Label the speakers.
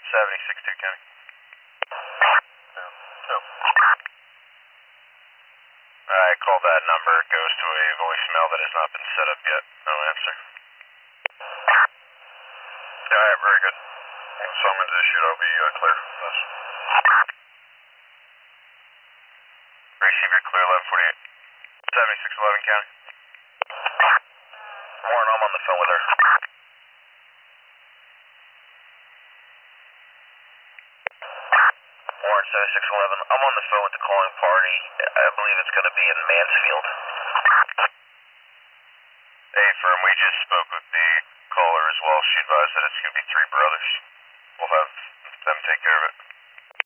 Speaker 1: 76-2 County. No. I called that number. It goes to a voicemail that has not been set up yet. No answer. Alright, very good. Summons issued. I'll be clear. Yes. Receiver clear 1148. 7611 County. Warren, I'm on the phone with her. Warren 7611. I'm on the phone with the calling party. I believe it's going to be in Mansfield. Hey, firm, we just spoke with the caller as well. She advised that it's going to be 3 brothers. We'll have them take care of it.